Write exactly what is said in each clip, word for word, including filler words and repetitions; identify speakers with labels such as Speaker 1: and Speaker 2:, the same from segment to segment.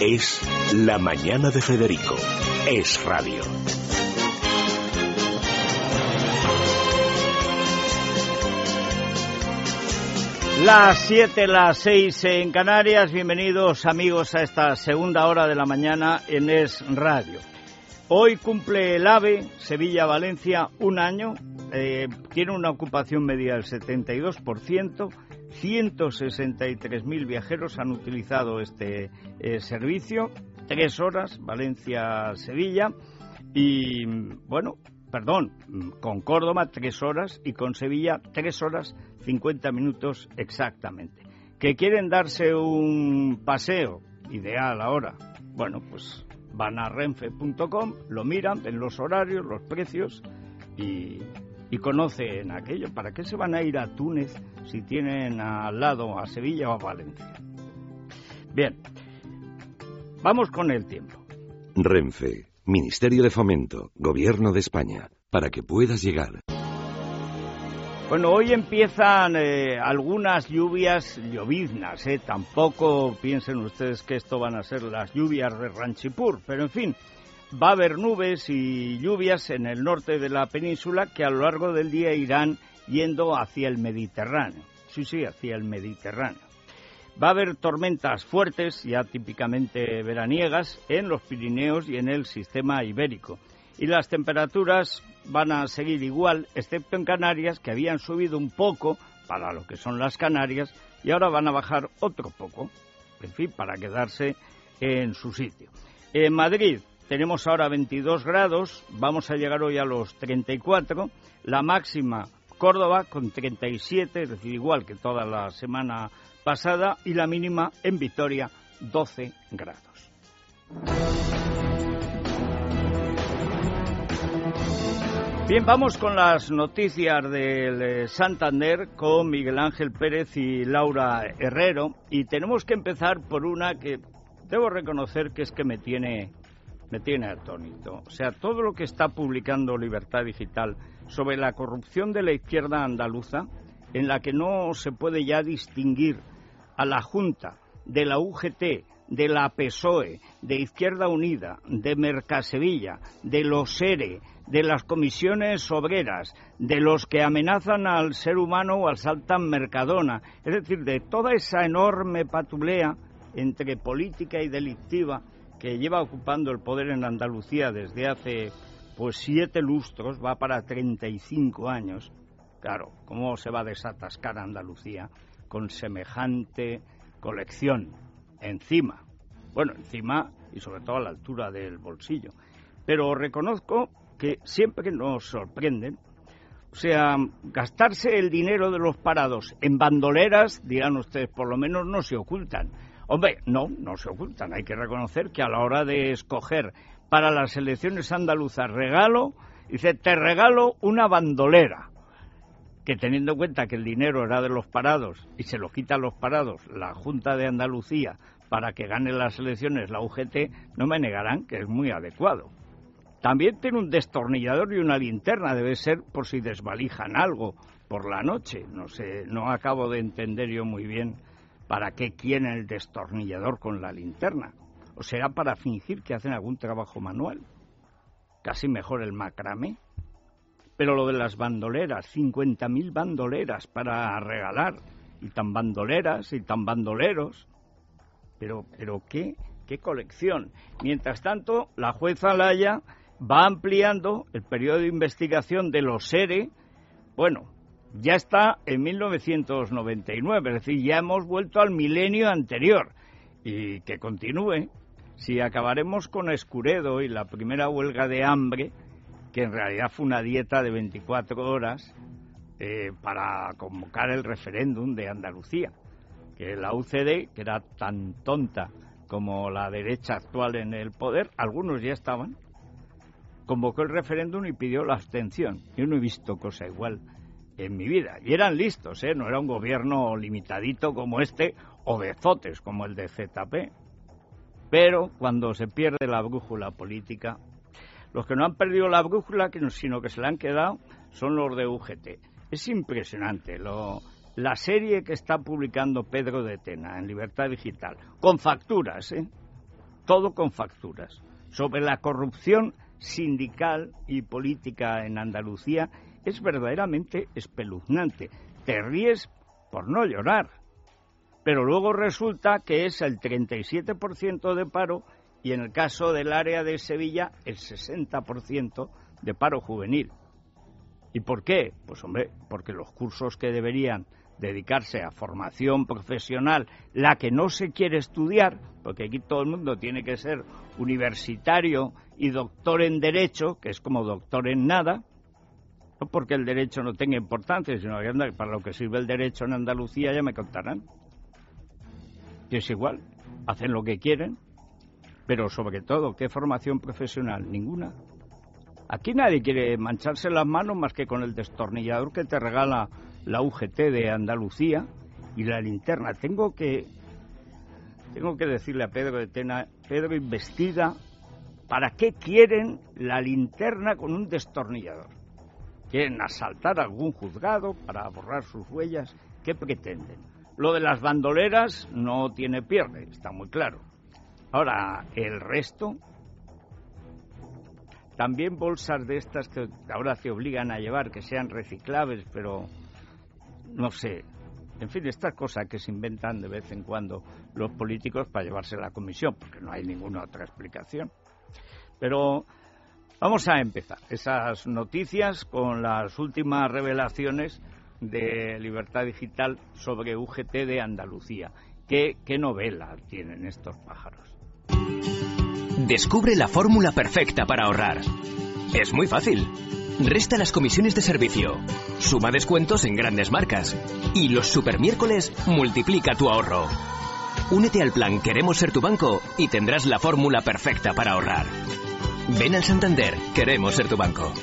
Speaker 1: Es La Mañana de Federico. Es radio.
Speaker 2: Las siete, las seis en Canarias. Bienvenidos, amigos, a esta segunda hora de la mañana en Es Radio. Hoy cumple el AVE Sevilla-Valencia un año. Eh, tiene una ocupación media del setenta y dos por ciento. ciento sesenta y tres mil viajeros han utilizado este eh, servicio. Tres horas, Valencia-Sevilla. Y, bueno, perdón, con Córdoba tres horas y con Sevilla tres horas cincuenta minutos exactamente. ¿Que quieren darse un paseo? Ideal ahora. Bueno, pues van a renfe punto com, lo miran, ven los horarios, los precios y, y conocen aquello. ¿Para qué se van a ir a Túnez si tienen al lado a Sevilla o a Valencia? Bien, vamos con el tiempo.
Speaker 3: Renfe, Ministerio de Fomento, Gobierno de España, para que puedas llegar.
Speaker 2: Bueno, hoy empiezan eh, algunas lluvias, lloviznas, eh. Tampoco piensen ustedes que esto van a ser las lluvias de Ranchipur, pero en fin, va a haber nubes y lluvias en el norte de la península que a lo largo del día irán yendo hacia el Mediterráneo. Sí, sí, hacia el Mediterráneo. Va a haber tormentas fuertes, ya típicamente veraniegas, en los Pirineos y en el sistema ibérico. Y las temperaturas van a seguir igual, excepto en Canarias, que habían subido un poco para lo que son las Canarias, y ahora van a bajar otro poco, en fin, para quedarse en su sitio. En Madrid tenemos ahora veintidós grados, vamos a llegar hoy a los treinta y cuatro, la máxima Córdoba con treinta y siete, es decir, igual que toda la semana pasada, y la mínima en Vitoria, doce grados. Bien, vamos con las noticias del Santander con Miguel Ángel Pérez y Laura Herrero, y tenemos que empezar por una que debo reconocer que es que me tiene, me tiene atónito. O sea, todo lo que está publicando Libertad Digital sobre la corrupción de la izquierda andaluza, en la que no se puede ya distinguir a la Junta, de la U G T, de la P S O E, de Izquierda Unida, de Mercasevilla, de los ERE, de las comisiones obreras, de los que amenazan al ser humano o asaltan Mercadona, es decir, de toda esa enorme patulea entre política y delictiva que lleva ocupando el poder en Andalucía desde hace pues siete lustros, va para treinta y cinco años. Claro, ¿cómo se va a desatascar Andalucía con semejante colección encima? Bueno, encima y sobre todo a la altura del bolsillo. Pero reconozco que siempre nos sorprenden, o sea, gastarse el dinero de los parados en bandoleras, dirán ustedes, por lo menos no se ocultan. Hombre, no, no se ocultan. Hay que reconocer que a la hora de escoger para las elecciones andaluzas regalo, dice, te regalo una bandolera, que teniendo en cuenta que el dinero era de los parados y se lo quita a los parados la Junta de Andalucía para que gane las elecciones la U G T, no me negarán que es muy adecuado. También tiene un destornillador y una linterna, debe ser por si desvalijan algo por la noche. No sé, no acabo de entender yo muy bien para qué quieren el destornillador con la linterna. ¿O será para fingir que hacen algún trabajo manual? Casi mejor el macramé. Pero lo de las bandoleras, cincuenta mil bandoleras para regalar, y tan bandoleras y tan bandoleros. Pero, pero ¿qué, qué colección? Mientras tanto, la jueza Laya va ampliando el periodo de investigación de los ERE. Bueno, ya está en mil novecientos noventa y nueve, es decir, ya hemos vuelto al milenio anterior. Y que continúe. Si acabaremos con Escuredo y la primera huelga de hambre, que en realidad fue una dieta de veinticuatro horas eh, para convocar el referéndum de Andalucía, que la U C D, que era tan tonta como la derecha actual en el poder, algunos ya estaban, convocó el referéndum y pidió la abstención. Yo no he visto cosa igual en mi vida. Y eran listos, ¿eh? No era un gobierno limitadito como este, o de zotes como el de Z P. Pero cuando se pierde la brújula política, los que no han perdido la brújula, sino que se la han quedado, son los de U G T. Es impresionante lo, la serie que está publicando Pedro de Tena en Libertad Digital, con facturas, ¿eh? todo con facturas. Sobre la corrupción sindical y política en Andalucía es verdaderamente espeluznante. Te ríes por no llorar, pero luego resulta que es el treinta y siete por ciento de paro y en el caso del área de Sevilla el sesenta por ciento de paro juvenil. ¿Y por qué? Pues hombre, porque los cursos que deberían dedicarse a formación profesional, la que no se quiere estudiar, porque aquí todo el mundo tiene que ser universitario y doctor en Derecho, que es como doctor en nada, no porque el Derecho no tenga importancia, sino que anda, para lo que sirve el Derecho en Andalucía ya me contarán. Y es igual, hacen lo que quieren, pero sobre todo, ¿qué formación profesional? Ninguna. Aquí nadie quiere mancharse las manos más que con el destornillador que te regala la U G T de Andalucía y la linterna. Tengo que tengo que decirle a Pedro de Tena, Pedro, investiga para qué quieren la linterna con un destornillador. ¿Quieren asaltar algún juzgado para borrar sus huellas? ¿Qué pretenden? Lo de las bandoleras no tiene pierde, está muy claro. Ahora, el resto, también bolsas de estas que ahora te obligan a llevar, que sean reciclables, pero no sé, en fin, estas cosas que se inventan de vez en cuando los políticos para llevarse a la comisión, porque no hay ninguna otra explicación. Pero vamos a empezar esas noticias con las últimas revelaciones de Libertad Digital sobre U G T de Andalucía. ¿Qué, qué novela tienen estos pájaros?
Speaker 1: Descubre la fórmula perfecta para ahorrar. Es muy fácil. Resta las comisiones de servicio, suma descuentos en grandes marcas y los supermiércoles multiplica tu ahorro. Únete al plan Queremos ser tu banco y tendrás la fórmula perfecta para ahorrar. Ven al Santander, queremos ser tu banco.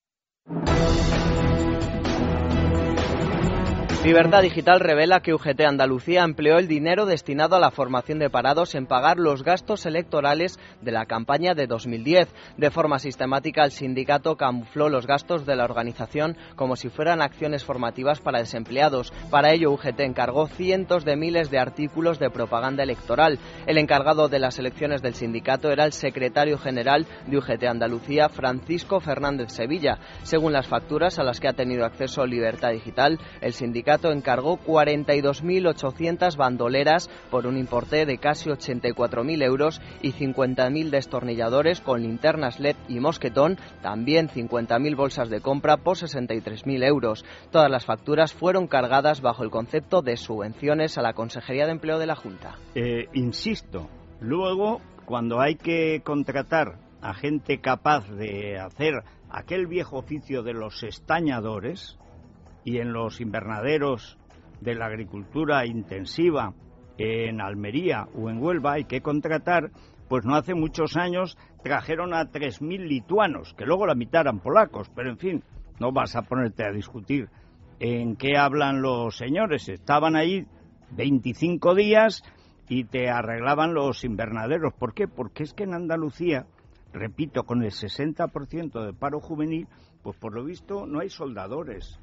Speaker 4: Libertad Digital revela que U G T Andalucía empleó el dinero destinado a la formación de parados en pagar los gastos electorales de la campaña de dos mil diez. De forma sistemática, el sindicato camufló los gastos de la organización como si fueran acciones formativas para desempleados. Para ello, U G T encargó cientos de miles de artículos de propaganda electoral. El encargado de las elecciones del sindicato era el secretario general de U G T Andalucía, Francisco Fernández Sevilla. Según las facturas a las que ha tenido acceso Libertad Digital, el sindicato encargó cuarenta y dos mil ochocientas bandoleras por un importe de casi ochenta y cuatro mil euros y cincuenta mil destornilladores con linternas L E D y mosquetón, también cincuenta mil bolsas de compra por sesenta y tres mil euros. Todas las facturas fueron cargadas bajo el concepto de subvenciones a la Consejería de Empleo de la Junta.
Speaker 2: Eh, insisto, luego cuando hay que contratar a gente capaz de hacer aquel viejo oficio de los estañadores, y en los invernaderos de la agricultura intensiva en Almería o en Huelva hay que contratar, pues no hace muchos años trajeron a tres mil lituanos, que luego la mitad eran polacos, pero en fin, no vas a ponerte a discutir en qué hablan los señores. Estaban ahí veinticinco días y te arreglaban los invernaderos. ¿Por qué? Porque es que en Andalucía, repito, con el sesenta por ciento de paro juvenil, pues por lo visto no hay soldadores.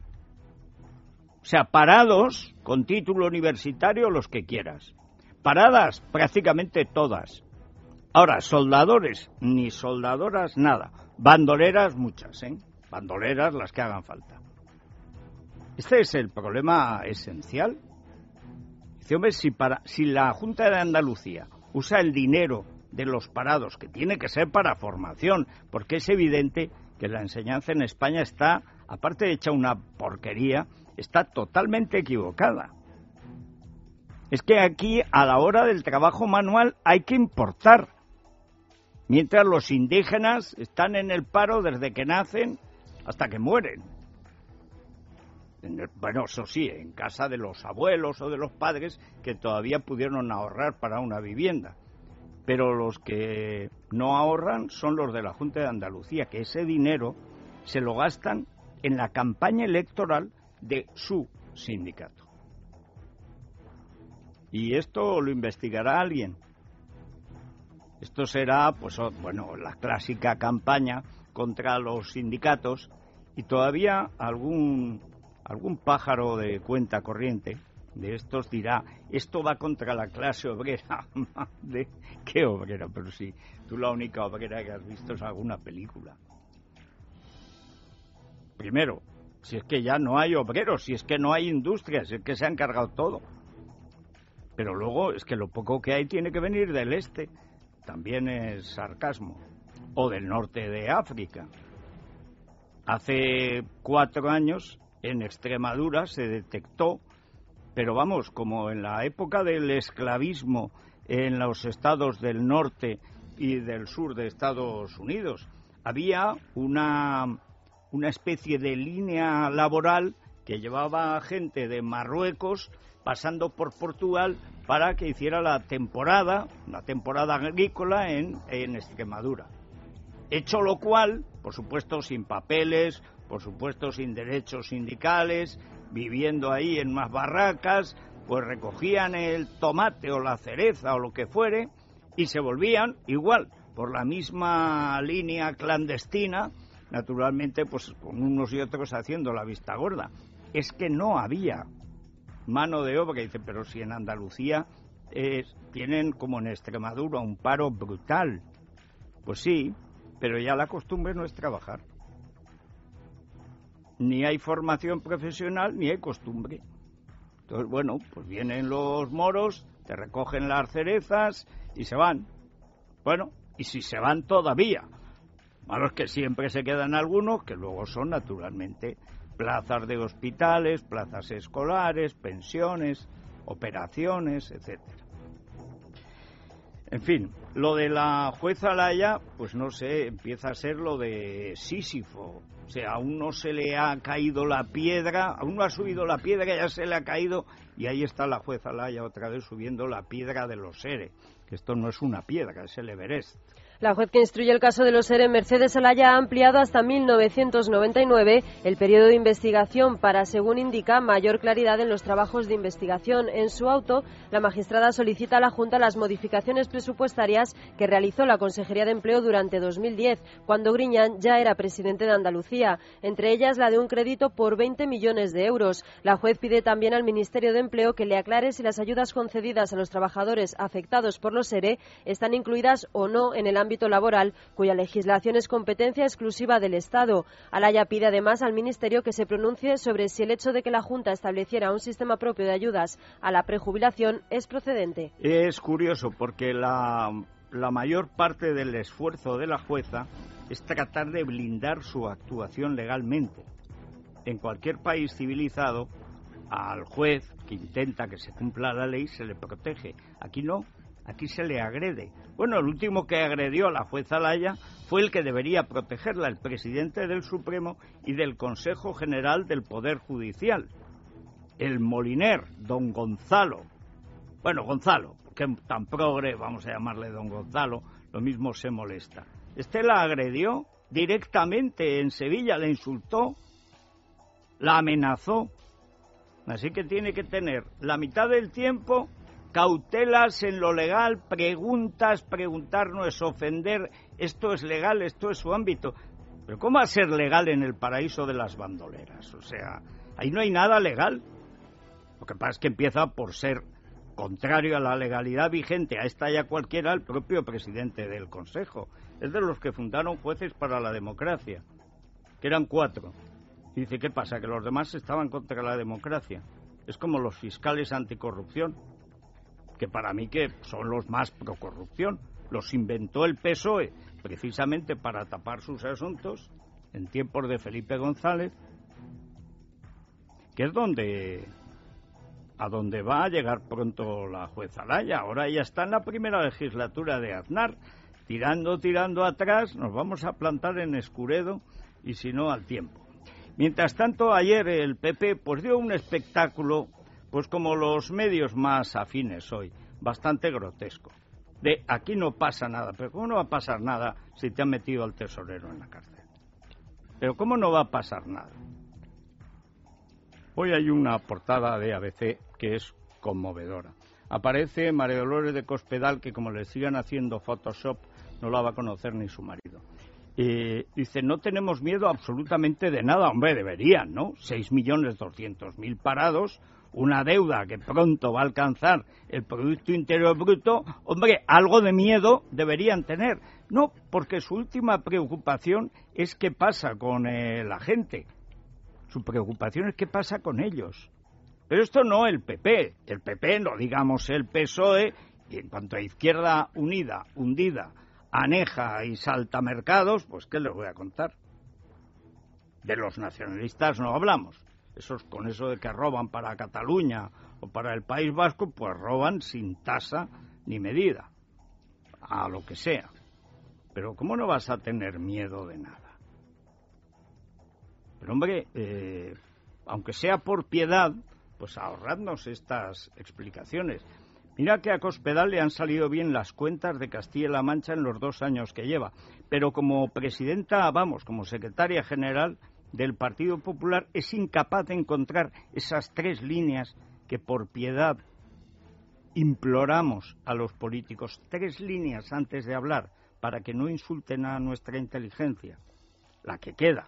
Speaker 2: O sea, parados con título universitario los que quieras. Paradas prácticamente todas. Ahora, soldadores, ni soldadoras, nada. Bandoleras, muchas, ¿eh? Bandoleras, las que hagan falta. Este es el problema esencial. Dice, hombre, si, para, si la Junta de Andalucía usa el dinero de los parados, que tiene que ser para formación, porque es evidente que la enseñanza en España está, aparte de hecha una porquería, está totalmente equivocada. Es que aquí, a la hora del trabajo manual, hay que importar. Mientras los indígenas están en el paro desde que nacen hasta que mueren. En el, bueno, eso sí, en casa de los abuelos o de los padres que todavía pudieron ahorrar para una vivienda. Pero los que no ahorran son los de la Junta de Andalucía, que ese dinero se lo gastan en la campaña electoral de su sindicato. Y esto lo investigará alguien. Esto será, pues, bueno, la clásica campaña contra los sindicatos y todavía algún algún pájaro de cuenta corriente de estos dirá, esto va contra la clase obrera. ¿De qué obrera? Pero sí, tú la única obrera que has visto es alguna película. Primero, si es que ya no hay obreros, si es que no hay industrias, si es que se han cargado todo. Pero luego es que lo poco que hay tiene que venir del este, también es sarcasmo, o del norte de África. Hace cuatro años en Extremadura se detectó, pero vamos, como en la época del esclavismo en los estados del norte y del sur de Estados Unidos, había una, una especie de línea laboral que llevaba a gente de Marruecos pasando por Portugal para que hiciera la temporada, la temporada agrícola en, en Extremadura. Hecho lo cual, por supuesto sin papeles, por supuesto sin derechos sindicales, viviendo ahí en unas barracas, pues recogían el tomate o la cereza o lo que fuere y se volvían igual, por la misma línea clandestina, naturalmente pues con unos y otros haciendo la vista gorda. Es que no había mano de obra, y dice, pero si en Andalucía eh, tienen como en Extremadura un paro brutal. Pues sí, pero ya la costumbre no es trabajar. Ni hay formación profesional, ni hay costumbre. Entonces, bueno, pues vienen los moros, te recogen las cerezas y se van. Bueno, y si se van todavía. Malo es que siempre se quedan algunos, que luego son naturalmente plazas de hospitales, plazas escolares, pensiones, operaciones, etcétera. En fin, lo de la jueza Laya, pues no sé, empieza a ser lo de Sísifo. O sea, aún no se le ha caído la piedra, aún no ha subido la piedra, ya se le ha caído, y ahí está la jueza Laya otra vez subiendo la piedra de los ERE, que esto no es una piedra, es el Everest.
Speaker 5: La juez que instruye el caso de los ERE, Mercedes Olaya, ha ampliado hasta mil novecientos noventa y nueve el periodo de investigación para, según indica, mayor claridad en los trabajos de investigación. En su auto, la magistrada solicita a la Junta las modificaciones presupuestarias que realizó la Consejería de Empleo durante dos mil diez, cuando Griñán ya era presidente de Andalucía, entre ellas la de un crédito por veinte millones de euros. La juez pide también al Ministerio de Empleo que le aclare si las ayudas concedidas a los trabajadores afectados por los ERE están incluidas o no en el ámbito ámbito laboral, cuya legislación es competencia exclusiva del Estado. Alaya pide además al Ministerio que se pronuncie sobre si el hecho de que la Junta estableciera un sistema propio de ayudas a la prejubilación es procedente.
Speaker 2: Es curioso porque la, la mayor parte del esfuerzo de la jueza es tratar de blindar su actuación legalmente. En cualquier país civilizado, al juez que intenta que se cumpla la ley se le protege. Aquí no. Aquí se le agrede. Bueno, el último que agredió a la jueza Olaya fue el que debería protegerla, el presidente del Supremo y del Consejo General del Poder Judicial, el Moliner, don Gonzalo. Bueno, Gonzalo, porque tan progre, vamos a llamarle don Gonzalo, lo mismo se molesta. Este la agredió directamente en Sevilla, la insultó, la amenazó. Así que tiene que tener la mitad del tiempo cautelas en lo legal, preguntas, preguntar no es ofender, esto es legal, esto es su ámbito. Pero ¿cómo va a ser legal en el paraíso de las bandoleras? O sea, ahí no hay nada legal. Lo que pasa es que empieza por ser contrario a la legalidad vigente, a esta ya cualquiera, el propio presidente del Consejo. Es de los que fundaron Jueces para la Democracia, que eran cuatro. Y dice, ¿qué pasa? Que los demás estaban contra la democracia. Es como los fiscales anticorrupción, que para mí que son los más pro corrupción. Los inventó el P S O E precisamente para tapar sus asuntos en tiempos de Felipe González, que es donde a donde va a llegar pronto la jueza Olaya. Ahora ya está en la primera legislatura de Aznar, tirando, tirando atrás, nos vamos a plantar en Escuredo y si no al tiempo. Mientras tanto, ayer el P P pues dio un espectáculo, pues como los medios más afines hoy, bastante grotesco. De aquí no pasa nada, pero ¿cómo no va a pasar nada si te han metido al tesorero en la cárcel? Pero ¿cómo no va a pasar nada? Hoy hay una portada de A B C que es conmovedora. Aparece María Dolores de Cospedal, que como le sigan haciendo Photoshop, no la va a conocer ni su marido. Eh, dice, no tenemos miedo absolutamente de nada. Hombre, deberían, ¿no? seis millones doscientos mil parados, una deuda que pronto va a alcanzar el Producto Interior Bruto, hombre, algo de miedo deberían tener. No, porque su última preocupación es qué pasa con eh, la gente. Su preocupación es qué pasa con ellos. Pero esto no el P P. El P P, no digamos el P S O E, y en cuanto a Izquierda Unida, hundida, aneja y saltamercados, pues ¿qué les voy a contar? De los nacionalistas no hablamos. Esos, con eso de que roban para Cataluña o para el País Vasco, pues roban sin tasa ni medida, a lo que sea. Pero ¿cómo no vas a tener miedo de nada? Pero hombre, eh, aunque sea por piedad, pues ahorradnos estas explicaciones. Mira que a Cospedal le han salido bien las cuentas de Castilla-La Mancha en los dos años que lleva, pero como presidenta, vamos, como secretaria general del Partido Popular, es incapaz de encontrar esas tres líneas que por piedad imploramos a los políticos, tres líneas antes de hablar, para que no insulten a nuestra inteligencia, la que queda.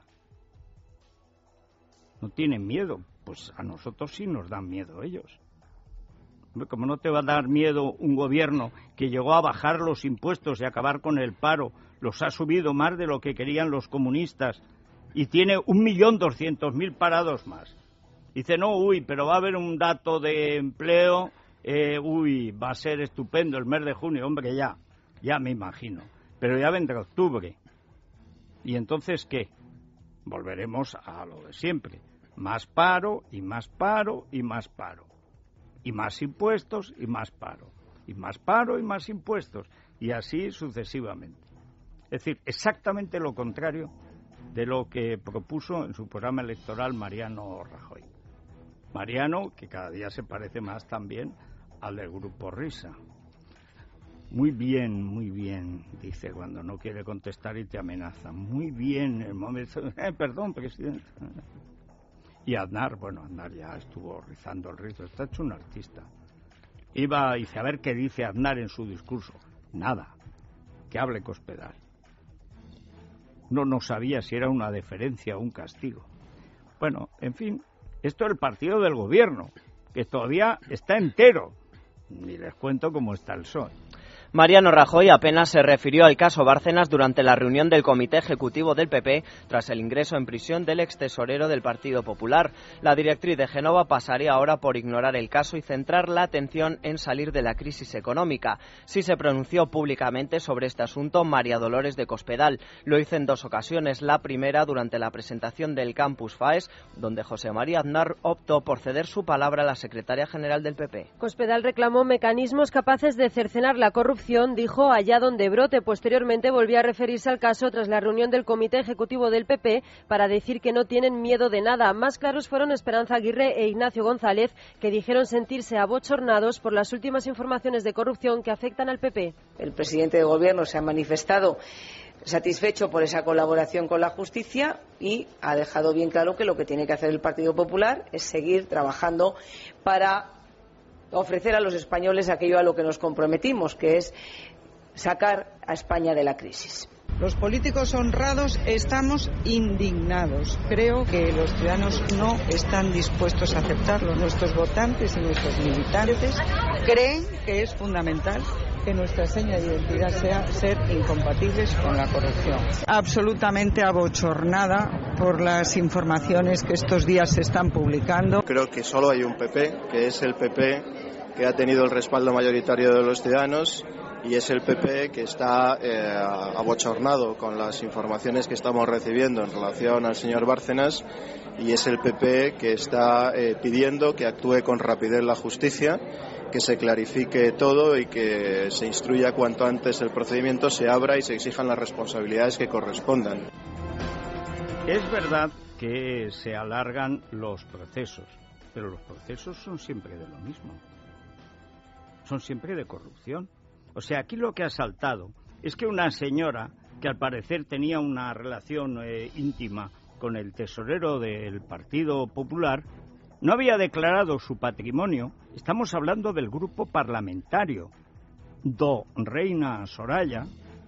Speaker 2: No tienen miedo, pues a nosotros sí nos dan miedo ellos. Como no te va a dar miedo un gobierno que llegó a bajar los impuestos y acabar con el paro, los ha subido más de lo que querían los comunistas y tiene un millón doscientos mil parados más. Dice, no, uy, pero va a haber un dato de empleo, eh, uy, va a ser estupendo el mes de junio, hombre, ya, ya me imagino. Pero ya vendrá octubre. ¿Y entonces qué? Volveremos a lo de siempre. Más paro, y más paro, y más paro. Y más impuestos, y más paro. Y más paro, y más impuestos. Y así sucesivamente. Es decir, exactamente lo contrario de lo que propuso en su programa electoral Mariano Rajoy. Mariano, que cada día se parece más también al del Grupo Risa. Muy bien, muy bien, dice cuando no quiere contestar y te amenaza. Muy bien, el momento... Eh, perdón, presidente. Y Aznar, bueno, Aznar ya estuvo rizando el rizo, está hecho un artista. Iba, dice, a ver qué dice Aznar en su discurso. Nada, que hable Cospedal. No, no sabía si era una deferencia o un castigo. Bueno, en fin, esto es el partido del gobierno, que todavía está entero. Ni les cuento cómo está el P S O E.
Speaker 4: Mariano Rajoy apenas se refirió al caso Bárcenas durante la reunión del Comité Ejecutivo del P P tras el ingreso en prisión del extesorero del Partido Popular. La directriz de Génova pasaría ahora por ignorar el caso y centrar la atención en salir de la crisis económica. Sí se pronunció públicamente sobre este asunto María Dolores de Cospedal. Lo hizo en dos ocasiones. La primera durante la presentación del Campus FAES, donde José María Aznar optó por ceder su palabra a la secretaria general del P P.
Speaker 5: Cospedal reclamó mecanismos capaces de cercenar la corrupción, dijo, allá donde brote. Posteriormente volvió a referirse al caso tras la reunión del Comité Ejecutivo del P P para decir que no tienen miedo de nada. Más claros fueron Esperanza Aguirre e Ignacio González, que dijeron sentirse abochornados por las últimas informaciones de corrupción que afectan al P P.
Speaker 6: El presidente de Gobierno se ha manifestado satisfecho por esa colaboración con la justicia y ha dejado bien claro que lo que tiene que hacer el Partido Popular es seguir trabajando para ofrecer a los españoles aquello a lo que nos comprometimos, que es sacar a España de la crisis.
Speaker 7: Los políticos honrados estamos indignados. Creo que los ciudadanos no están dispuestos a aceptarlo. Nuestros votantes y nuestros militantes creen que es fundamental que nuestra seña de identidad sea ser incompatibles con la corrupción. Absolutamente abochornada por las informaciones que estos días se están publicando.
Speaker 8: Creo que solo hay un P P, que es el P P que ha tenido el respaldo mayoritario de los ciudadanos, y es el P P que está eh, abochornado con las informaciones que estamos recibiendo en relación al señor Bárcenas, y es el P P que está eh, pidiendo que actúe con rapidez la justicia, que se clarifique todo y que se instruya cuanto antes el procedimiento, se abra y se exijan las responsabilidades que correspondan.
Speaker 2: Es verdad que se alargan los procesos, pero los procesos son siempre de lo mismo. Son siempre de corrupción. O sea, aquí lo que ha saltado es que una señora que al parecer tenía una relación eh, íntima con el tesorero del Partido Popular no había declarado su patrimonio. Estamos hablando del grupo parlamentario do Reina Soraya,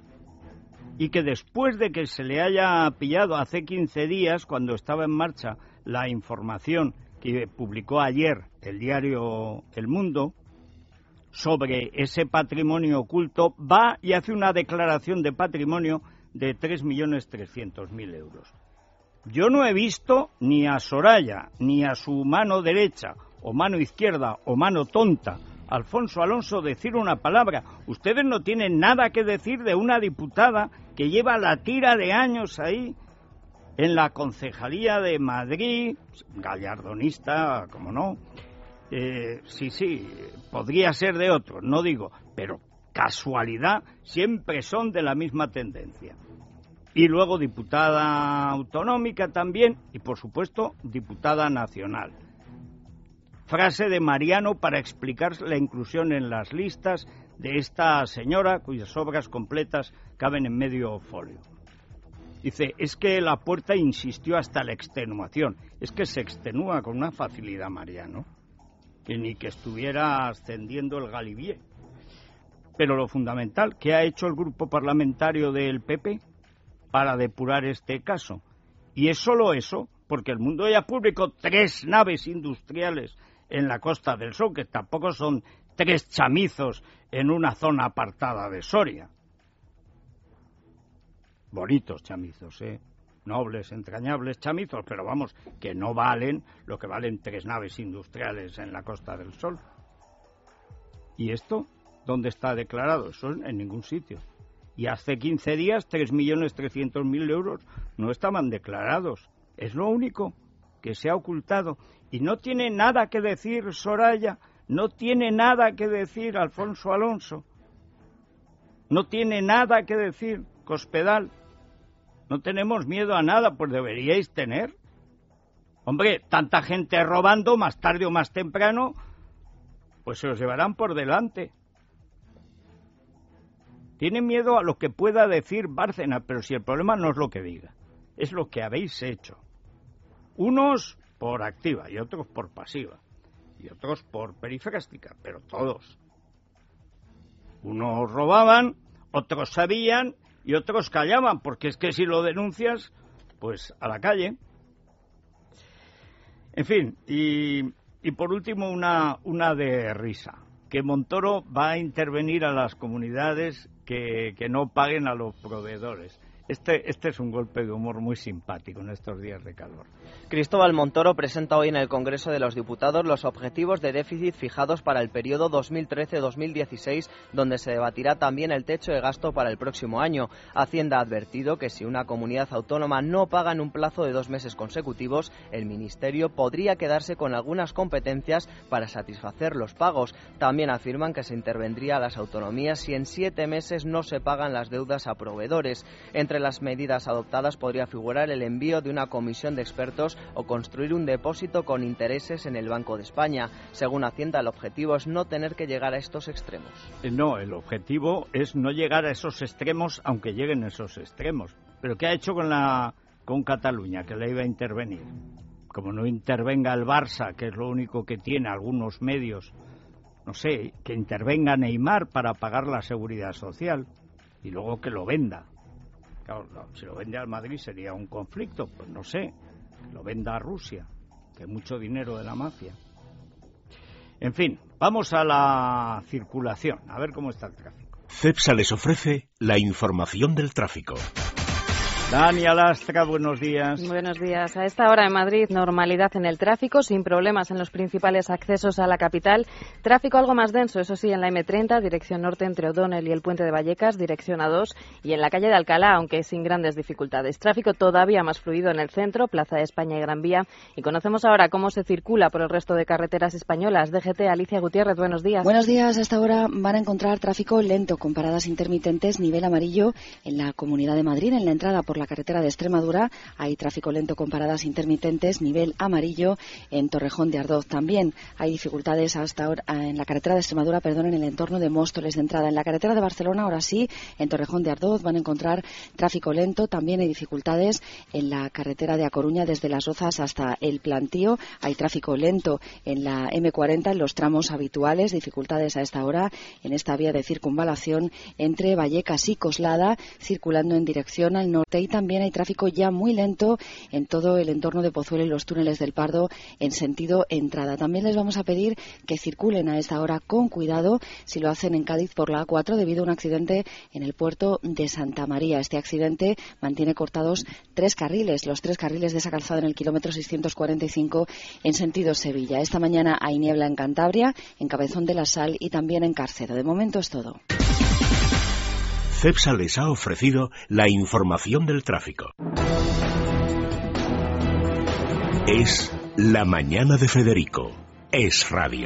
Speaker 2: y que después de que se le haya pillado hace quince días, cuando estaba en marcha la información que publicó ayer el diario El Mundo sobre ese patrimonio oculto, va y hace una declaración de patrimonio de tres millones trescientos mil euros. Yo no he visto ni a Soraya, ni a su mano derecha, o mano izquierda, o mano tonta, Alfonso Alonso, decir una palabra. Ustedes no tienen nada que decir de una diputada que lleva la tira de años ahí en la Concejalía de Madrid, gallardonista, como no. Eh, sí, sí, podría ser de otros, no digo, pero casualidad, siempre son de la misma tendencia. Y luego diputada autonómica también, y por supuesto diputada nacional. Frase de Mariano para explicar la inclusión en las listas de esta señora, cuyas obras completas caben en medio folio. Dice, es que La Puerta insistió hasta la extenuación. Es que se extenúa con una facilidad, Mariano, que ni que estuviera ascendiendo el Galibier. Pero lo fundamental, ¿qué ha hecho el grupo parlamentario del P P para depurar este caso? Y es solo eso, porque El Mundo ya publicó tres naves industriales en la Costa del Sol, que tampoco son tres chamizos en una zona apartada de Soria. Bonitos chamizos, ¿eh? Nobles, entrañables chamizos, pero vamos, que no valen lo que valen tres naves industriales en la Costa del Sol. ¿Y esto dónde está declarado? Eso en ningún sitio. Y hace quince días tres millones trescientos mil euros no estaban declarados. Es lo único que se ha ocultado. Y no tiene nada que decir Soraya, no tiene nada que decir Alfonso Alonso, no tiene nada que decir Cospedal. No tenemos miedo a nada, pues deberíais tener. Hombre, tanta gente robando, más tarde o más temprano, pues se los llevarán por delante. Tienen miedo a lo que pueda decir Bárcena, pero si el problema no es lo que diga, es lo que habéis hecho. Unos por activa y otros por pasiva, y otros por perifrástica, pero todos. Unos robaban, otros sabían y otros callaban, porque es que si lo denuncias, pues a la calle. En fin, y, y por último una, una de risa, que Montoro va a intervenir a las comunidades que, que no paguen a los proveedores. Este, este es un golpe de humor muy simpático en estos días de calor.
Speaker 4: Cristóbal Montoro presenta hoy en el Congreso de los Diputados los objetivos de déficit fijados para el periodo dos mil trece a dos mil dieciséis, donde se debatirá también el techo de gasto para el próximo año. Hacienda ha advertido que si una comunidad autónoma no paga en un plazo de dos meses consecutivos, el Ministerio podría quedarse con algunas competencias para satisfacer los pagos. También afirman que se intervendría a las autonomías si en siete meses no se pagan las deudas a proveedores. Entre las medidas adoptadas podría figurar el envío de una comisión de expertos o construir un depósito con intereses en el Banco de España. Según Hacienda, el objetivo es no tener que llegar a estos extremos.
Speaker 2: No, el objetivo es no llegar a esos extremos, aunque lleguen a esos extremos. ¿Pero qué ha hecho con la con Cataluña, que le iba a intervenir? Como no intervenga el Barça, que es lo único que tiene algunos medios, no sé, que intervenga Neymar para pagar la seguridad social y luego que lo venda. Claro, si lo vende al Madrid sería un conflicto, pues no sé, lo venda a Rusia, que es mucho dinero de la mafia. En fin, vamos a la circulación, a ver cómo está el tráfico.
Speaker 9: CEPSA les ofrece la información del tráfico.
Speaker 2: Dani Alastra, buenos días.
Speaker 10: Buenos días. A esta hora en Madrid, normalidad en el tráfico, sin problemas en los principales accesos a la capital. Tráfico algo más denso, eso sí, en la eme treinta, dirección norte entre O'Donnell y el Puente de Vallecas, dirección A dos, y en la calle de Alcalá, aunque sin grandes dificultades. Tráfico todavía más fluido en el centro, Plaza de España y Gran Vía. Y conocemos ahora cómo se circula por el resto de carreteras españolas. D G T, Alicia Gutiérrez, buenos días.
Speaker 11: Buenos días. A esta hora van a encontrar tráfico lento con paradas intermitentes, nivel amarillo en la Comunidad de Madrid, en la entrada por la carretera de Extremadura. Hay tráfico lento con paradas intermitentes, nivel amarillo en Torrejón de Ardoz. También hay dificultades hasta ahora en la carretera de Extremadura, perdón, en el entorno de Móstoles de entrada. En la carretera de Barcelona, ahora sí, en Torrejón de Ardoz van a encontrar tráfico lento. También hay dificultades en la carretera de A Coruña desde Las Rozas hasta El Plantío. Hay tráfico lento en la eme cuarenta en los tramos habituales. Dificultades a esta hora en esta vía de circunvalación entre Vallecas y Coslada, circulando en dirección al norte y también hay tráfico ya muy lento en todo el entorno de Pozuelo y los túneles del Pardo en sentido entrada. También les vamos a pedir que circulen a esta hora con cuidado si lo hacen en Cádiz por la A cuatro debido a un accidente en el puerto de Santa María. Este accidente mantiene cortados tres carriles, los tres carriles de esa calzada en el kilómetro seiscientos cuarenta y cinco en sentido Sevilla. Esta mañana hay niebla en Cantabria, en Cabezón de la Sal y también en Cárcero. De momento es todo.
Speaker 9: Cepsa les ha ofrecido la información del tráfico. Es La Mañana de Federico. Es radio.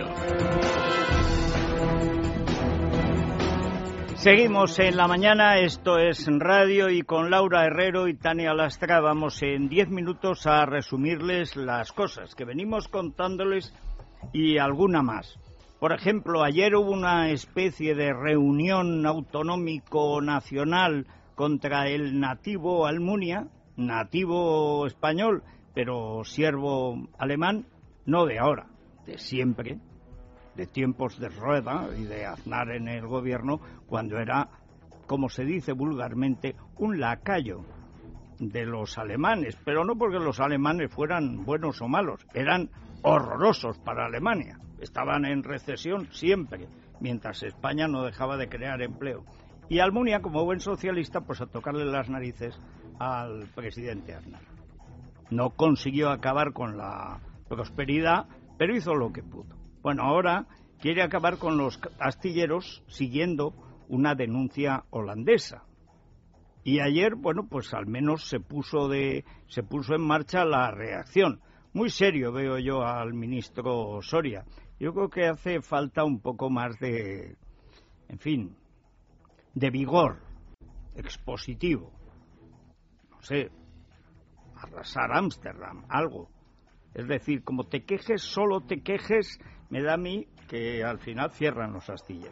Speaker 2: Seguimos en la mañana, esto es radio y con Laura Herrero y Tania Lastra vamos en diez minutos a resumirles las cosas que venimos contándoles y alguna más. Por ejemplo, ayer hubo una especie de reunión autonómico-nacional contra el nativo Almunia, nativo español, pero siervo alemán, no de ahora, de siempre, de tiempos de Rueda y de Aznar en el gobierno, cuando era, como se dice vulgarmente, un lacayo de los alemanes, pero no porque los alemanes fueran buenos o malos, eran horrorosos para Alemania. Estaban en recesión siempre, mientras España no dejaba de crear empleo. Y Almunia, como buen socialista, pues a tocarle las narices al presidente Aznar. No consiguió acabar con la prosperidad, pero hizo lo que pudo. Bueno, ahora quiere acabar con los astilleros siguiendo una denuncia holandesa. Y ayer, bueno, pues al menos se puso de se puso en marcha la reacción. Muy serio veo yo al ministro Soria. Yo creo que hace falta un poco más de, en fin, de vigor expositivo. No sé, arrasar Ámsterdam, algo. Es decir, como te quejes, solo te quejes, me da a mí que al final cierran los astilleros.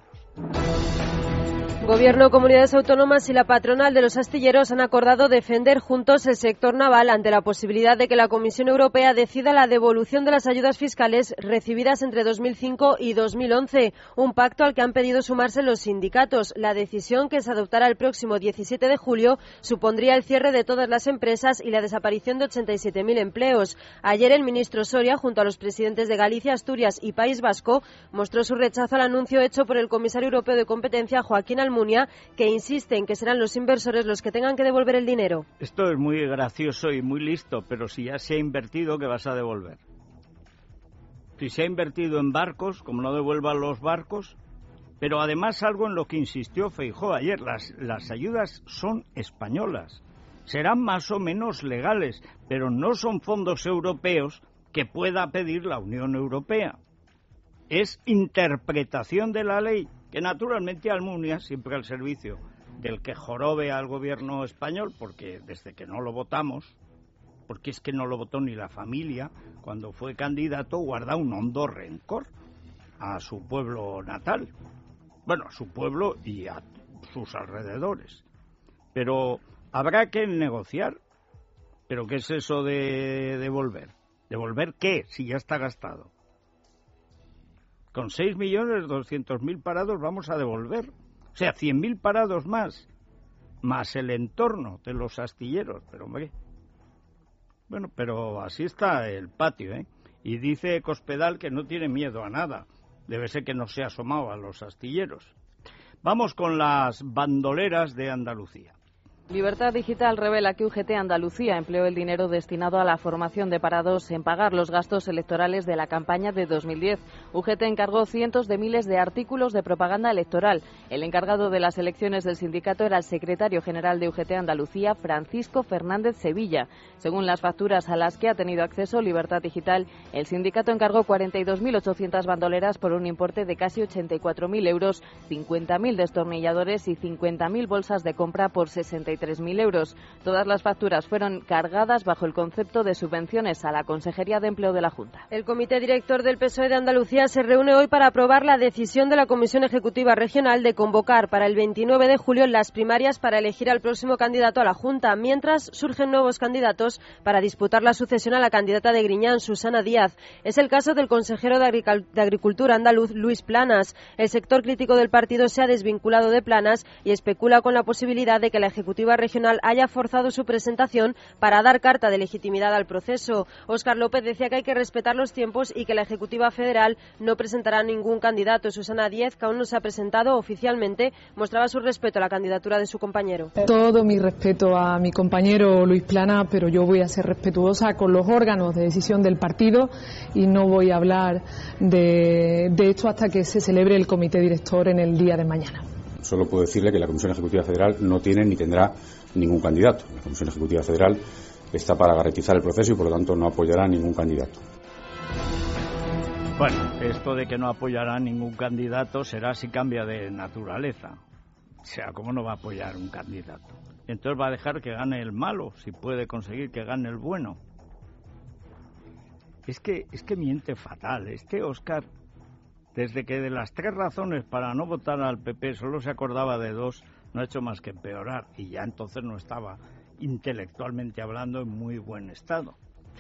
Speaker 5: Gobierno, comunidades autónomas y la patronal de los astilleros han acordado defender juntos el sector naval ante la posibilidad de que la Comisión Europea decida la devolución de las ayudas fiscales recibidas entre dos mil cinco y dos mil once, un pacto al que han pedido sumarse los sindicatos. La decisión, que se adoptará el próximo diecisiete de julio, supondría el cierre de todas las empresas y la desaparición de ochenta y siete mil empleos. Ayer el ministro Soria, junto a los presidentes de Galicia, Asturias y País Vasco, mostró su rechazo al anuncio hecho por el comisario europeo de competencia, Joaquín Almunia, que insiste en que serán los inversores los que tengan que devolver el dinero.
Speaker 2: Esto es muy gracioso y muy listo, pero si ya se ha invertido, ¿qué vas a devolver? Si se ha invertido en barcos, como no devuelvan los barcos, pero además algo en lo que insistió Feijóo ayer, las, las ayudas son españolas, serán más o menos legales, pero no son fondos europeos que pueda pedir la Unión Europea. Es interpretación de la ley, que naturalmente Almunia, siempre al servicio del que jorobe al gobierno español, porque desde que no lo votamos, porque es que no lo votó ni la familia, cuando fue candidato, guarda un hondo rencor a su pueblo natal, bueno, a su pueblo y a sus alrededores. Pero habrá que negociar. ¿Pero qué es eso de devolver? ¿Devolver qué? Si ya está gastado. Con seis millones doscientos mil parados vamos a devolver. O sea, cien mil parados más, más el entorno de los astilleros. Pero, hombre, bueno, pero así está el patio, ¿eh? Y dice Cospedal que no tiene miedo a nada. Debe ser que no se ha asomado a los astilleros. Vamos con las bandoleras de Andalucía.
Speaker 10: Libertad Digital revela que U G T Andalucía empleó el dinero destinado a la formación de parados en pagar los gastos electorales de la campaña de dos mil diez. U G T encargó cientos de miles de artículos de propaganda electoral. El encargado de las elecciones del sindicato era el secretario general de U G T Andalucía, Francisco Fernández Sevilla. Según las facturas a las que ha tenido acceso Libertad Digital, el sindicato encargó cuarenta y dos mil ochocientas bandoleras por un importe de casi ochenta y cuatro mil euros, cincuenta mil destornilladores y cincuenta mil bolsas de compra por sesenta y tres mil euros. Todas las facturas fueron cargadas bajo el concepto de subvenciones a la Consejería de Empleo de la Junta.
Speaker 5: El Comité Director del P S O E de Andalucía se reúne hoy para aprobar la decisión de la Comisión Ejecutiva Regional de convocar para el veintinueve de julio las primarias para elegir al próximo candidato a la Junta, mientras surgen nuevos candidatos para disputar la sucesión a la candidata de Griñán, Susana Díaz. Es el caso del consejero de, Agric- de Agricultura andaluz, Luis Planas. El sector crítico del partido se ha desvinculado de Planas y especula con la posibilidad de que la Ejecutiva Ejecutiva Regional haya forzado su presentación para dar carta de legitimidad al proceso. Óscar López decía que hay que respetar los tiempos y que la Ejecutiva Federal no presentará ningún candidato. Susana Díez, que aún no se ha presentado oficialmente, mostraba su respeto a la candidatura de su compañero.
Speaker 12: Todo mi respeto a mi compañero Luis Plana, pero yo voy a ser respetuosa con los órganos de decisión del partido y no voy a hablar de, de esto hasta que se celebre el comité director en el día de mañana.
Speaker 13: Solo puedo decirle que la Comisión Ejecutiva Federal no tiene ni tendrá ningún candidato. La Comisión Ejecutiva Federal está para garantizar el proceso y por lo tanto no apoyará ningún candidato.
Speaker 2: Bueno, esto de que no apoyará ningún candidato será si cambia de naturaleza. O sea, ¿cómo no va a apoyar un candidato? Entonces va a dejar que gane el malo, si puede conseguir que gane el bueno. Es que, es que miente fatal. Este Óscar, desde que de las tres razones para no votar al P P solo se acordaba de dos, no ha hecho más que empeorar. Y ya entonces no estaba intelectualmente hablando en muy buen estado.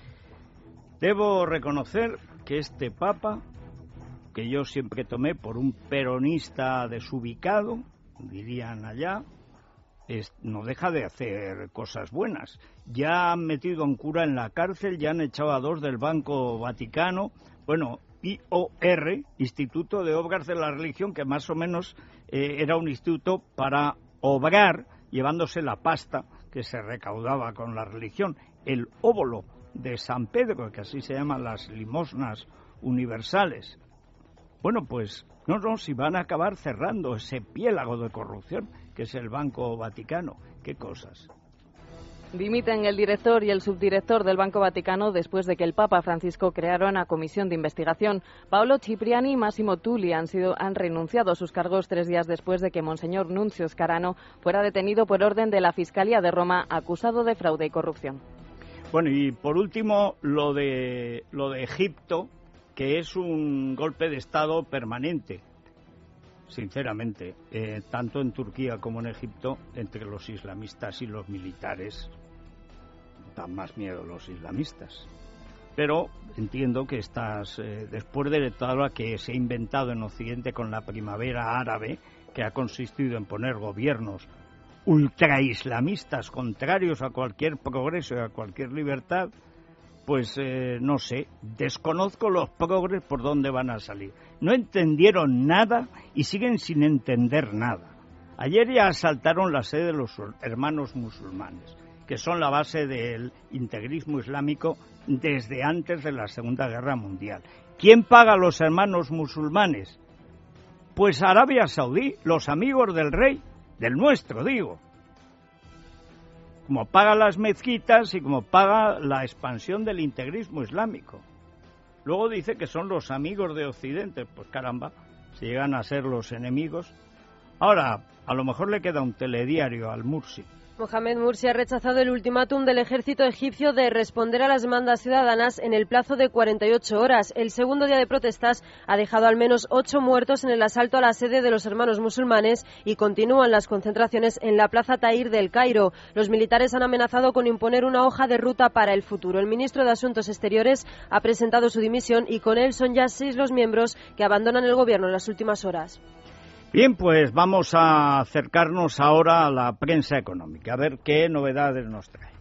Speaker 2: Debo reconocer que este Papa, que yo siempre tomé por un peronista desubicado, dirían allá, es, no deja de hacer cosas buenas. Ya han metido a un cura en la cárcel, ya han echado a dos del Banco Vaticano. Bueno, I O R, Instituto de Obras de la Religión, que más o menos eh, era un instituto para obrar, llevándose la pasta que se recaudaba con la religión, el óbolo de San Pedro, que así se llaman las limosnas universales. Bueno, pues no, no, si van a acabar cerrando ese piélago de corrupción que es el Banco Vaticano. ¿Qué cosas?
Speaker 10: Dimiten el director y el subdirector del Banco Vaticano después de que el Papa Francisco creara una comisión de investigación. Paolo Cipriani y Massimo Tulli han, sido, han renunciado a sus cargos tres días después de que Monseñor Nunzio Scarano fuera detenido por orden de la Fiscalía de Roma, acusado de fraude y corrupción.
Speaker 2: Bueno, y por último, lo de, lo de Egipto, que es un golpe de Estado permanente, sinceramente, eh, tanto en Turquía como en Egipto, entre los islamistas y los militares. Dan más miedo los islamistas. Pero entiendo que estás, eh, después de todo lo que se ha inventado en Occidente con la primavera árabe, que ha consistido en poner gobiernos ultraislamistas contrarios a cualquier progreso y a cualquier libertad, pues eh, no sé, desconozco los progres por dónde van a salir. No entendieron nada y siguen sin entender nada. Ayer ya asaltaron la sede de los hermanos musulmanes, que son la base del integrismo islámico desde antes de la Segunda Guerra Mundial. ¿Quién paga a los hermanos musulmanes? Pues Arabia Saudí, los amigos del rey, del nuestro, digo. Como paga las mezquitas y como paga la expansión del integrismo islámico. Luego dice que son los amigos de Occidente. Pues caramba, si llegan a ser los enemigos. Ahora, a lo mejor le queda un telediario al Mursi.
Speaker 5: Mohamed Mursi ha rechazado el ultimátum del ejército egipcio de responder a las demandas ciudadanas en el plazo de cuarenta y ocho horas. El segundo día de protestas ha dejado al menos ocho muertos en el asalto a la sede de los hermanos musulmanes y continúan las concentraciones en la plaza Tahrir del Cairo. Los militares han amenazado con imponer una hoja de ruta para el futuro. El ministro de Asuntos Exteriores ha presentado su dimisión y con él son ya seis los miembros que abandonan el gobierno en las últimas horas.
Speaker 2: Bien, pues vamos a acercarnos ahora a la prensa económica, a ver qué novedades nos trae.